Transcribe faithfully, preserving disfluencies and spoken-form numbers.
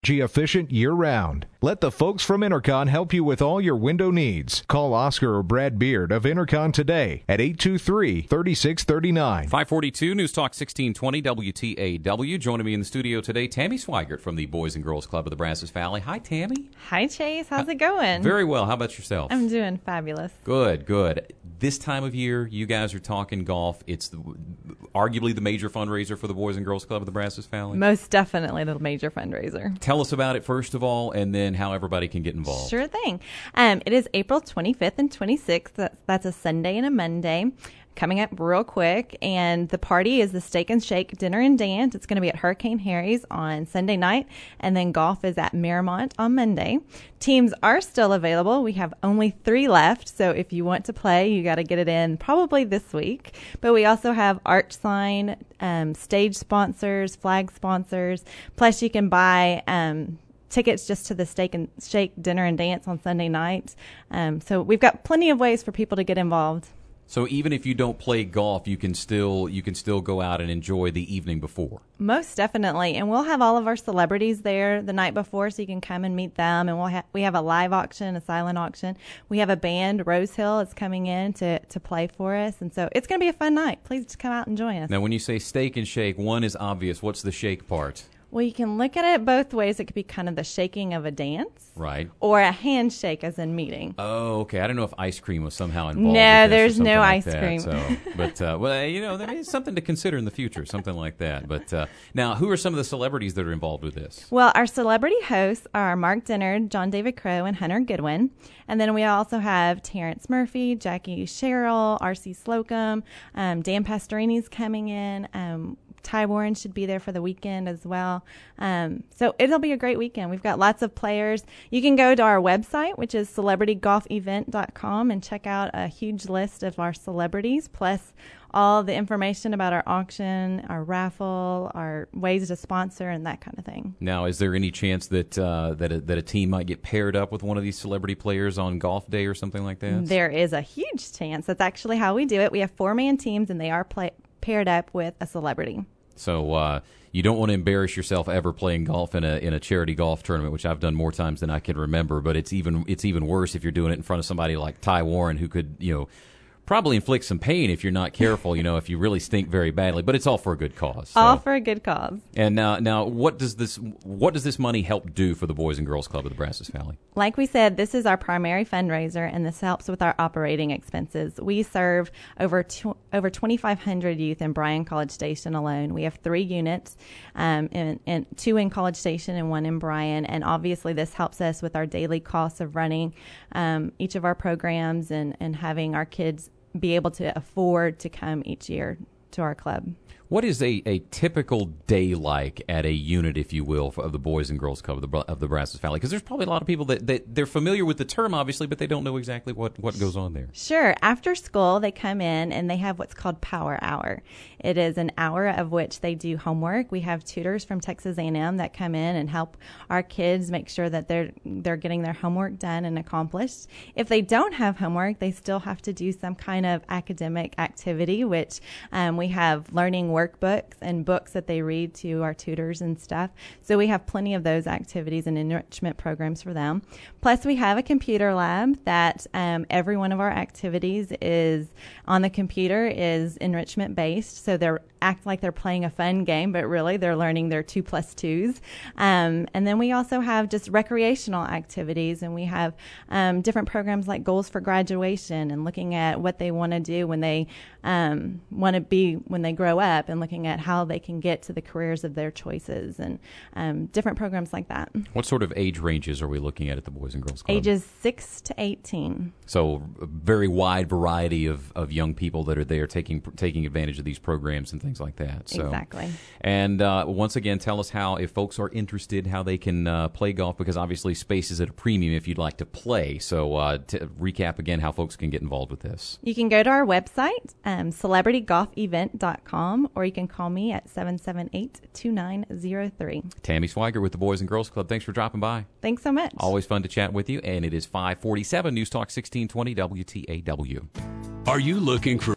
energy efficient year-round. Let the folks from Intercon help you with all your window needs. Call Oscar or Brad Beard of Intercon today at eight two three, three six three nine. five forty-two News Talk sixteen twenty W T A W. Joining me in the studio today, Tammy Swigert from the Boys and Girls Club of the Brazos Valley. Hi, Tammy. Hi, Chase. How's it going? Very well. How about yourself? I'm doing fabulous. Good, good. This time of year, you guys are talking golf. It's the, arguably the major fundraiser for the Boys and Girls Club of the Brazos Valley. Most definitely the major fundraiser. Tell us about it first of all, and then how everybody can get involved. Sure thing. Um, it is April twenty-fifth and twenty-sixth. That's, that's a Sunday and a Monday. Coming up real quick, and the party is the Steak and Shake Dinner and Dance. It's going to be at Hurricane Harry's on Sunday night, and then golf is at Miramont on Monday. Teams are still available. We have only three left, so if you want to play, you got to get it in probably this week. But we also have Arch Sign, um, stage sponsors, flag sponsors, plus you can buy um, tickets just to the Steak and Shake Dinner and Dance on Sunday night. Um, so we've got plenty of ways for people to get involved. So even if you don't play golf, you can still you can still go out and enjoy the evening before. Most definitely, and we'll have all of our celebrities there the night before, so you can come and meet them. And we'll ha- we have a live auction, a silent auction. We have a band, Rose Hill, is coming in to to play for us, and so it's going to be a fun night. Please just come out and join us. Now, when you say Steak and Shake, one is obvious. What's the shake part? Well, you can look at it both ways. It could be kind of the shaking of a dance. Right. Or a handshake as in meeting. Oh, okay. I don't know if ice cream was somehow involved. No, with this there's or no like ice that, cream. So, but, uh, well, you know, there is something to consider in the future, something like that. But uh, now, who are some of the celebrities that are involved with this? Well, our celebrity hosts are Mark Dennard, John David Crow, and Hunter Goodwin. And then we also have Terrence Murphy, Jackie Sherrill, R C Slocum, um, Dan Pastorini's coming in. Um, Ty Warren should be there for the weekend as well. Um, so it'll be a great weekend. We've got lots of players. You can go to our website, which is celebrity golf event dot com, and check out a huge list of our celebrities, plus all the information about our auction, our raffle, our ways to sponsor, and that kind of thing. Now, is there any chance that uh, that, a, that a team might get paired up with one of these celebrity players on golf day or something like that? There is a huge chance. That's actually how we do it. We have four-man teams, and they are play- paired up with a celebrity. So uh, you don't want to embarrass yourself ever playing golf in a in a charity golf tournament, which I've done more times than I can remember. But it's even it's even worse if you're doing it in front of somebody like Ty Warren, who could, you know, probably inflict some pain if you're not careful, you know, if you really stink very badly. But it's all for a good cause. So. All for a good cause. And now, now, what does this what does this money help do for the Boys and Girls Club of the Brazos Valley? Like we said, this is our primary fundraiser, and this helps with our operating expenses. We serve over tw- over twenty-five hundred youth in Bryan College Station alone. We have three units, um, and, and two in College Station and one in Bryan. And obviously, this helps us with our daily costs of running um, each of our programs and, and having our kids be able to afford to come each year to our club. What is a, a typical day like at a unit, if you will, of the Boys and Girls Club of the, of the Brazos Valley? Because there's probably a lot of people that, that they're familiar with the term, obviously, but they don't know exactly what, what goes on there. Sure. After school, they come in and they have what's called Power Hour. It is an hour of which they do homework. We have tutors from Texas A and M that come in and help our kids make sure that they're they're getting their homework done and accomplished. If they don't have homework, they still have to do some kind of academic activity, which um, we have learning workbooks and books that they read to our tutors and stuff. So we have plenty of those activities and enrichment programs for them. Plus, we have a computer lab that um, every one of our activities is on the computer is enrichment based. So they act like they're playing a fun game, but really they're learning their two plus twos. Um, and then we also have just recreational activities, and we have um, different programs like Goals for Graduation and looking at what they want to do when they um, want to be when they grow up, and looking at how they can get to the careers of their choices, and um, different programs like that. What sort of age ranges are we looking at at the Boys and Girls Club? Ages six to eighteen. So a very wide variety of, of young people that are there taking taking advantage of these programs and things like that. So, exactly. And uh, once again, tell us how, if folks are interested, how they can uh, play golf, because obviously space is at a premium if you'd like to play. So uh, to recap again how folks can get involved with this. You can go to our website, um, celebrity golf event dot com, or you can call me at seven seven eight, two nine zero three. Tammy Swigert with the Boys and Girls Club. Thanks for dropping by. Thanks so much. Always fun to chat with you, and it is five forty-seven News Talk sixteen twenty W T A W. Are you looking for